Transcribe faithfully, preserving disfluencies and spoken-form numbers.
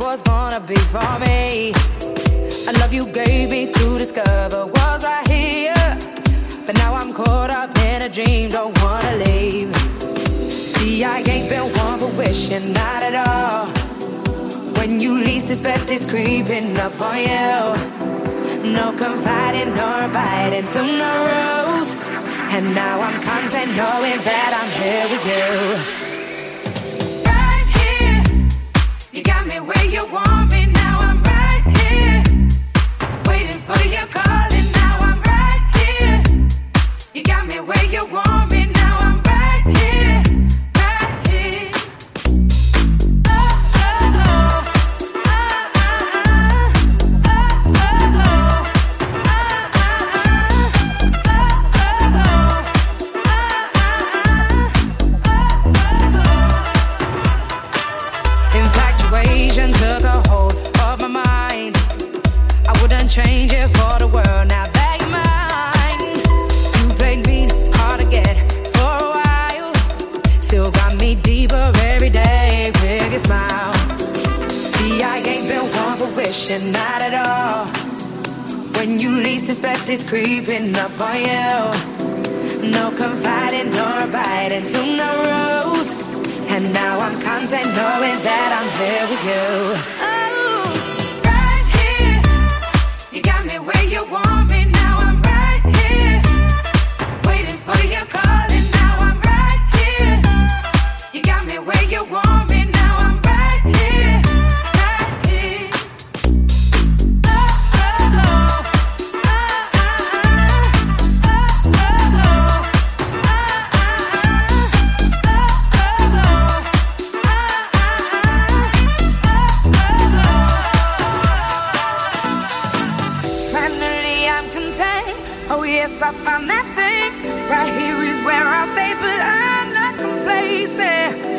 was gonna be for me. A love you gave me to discover was right here. But now I'm caught up in a dream, don't wanna leave. See, I ain't been one for wishing, not at all. When you least expect it's creeping up on you. No confiding nor biting to no rules. And now I'm content knowing that I'm here with you. Right here, you got me where you want me. Now I'm right here, waiting for your calling. Now I'm right here, you got me where you want me. Now I'm right here, right here. Oh, oh, oh, ah, ah, ah, oh, oh, oh, ah, ah, ah, Infatuation took a hold of my mind. I wouldn't change it for the world. Now that you're mine, you played me hard to get for a while. Still got me deeper every day with your smile. See, I ain't been one for wishing, not at all. When you least expect it's creeping up on you. No confiding nor biting to no rules. And now I'm content knowing that I'm here with you. Oh, right here, you got me where you want me. Now I'm right here, waiting for your calling. Now I'm right here, you got me where you want me. Now I'm right here, right here. Oh, oh, oh, ah, ah, ah, oh, oh, oh, ah, ah, Finally I'm content. Oh yes, I found that thing. Right here is where I'll stay, but I'm not complacent.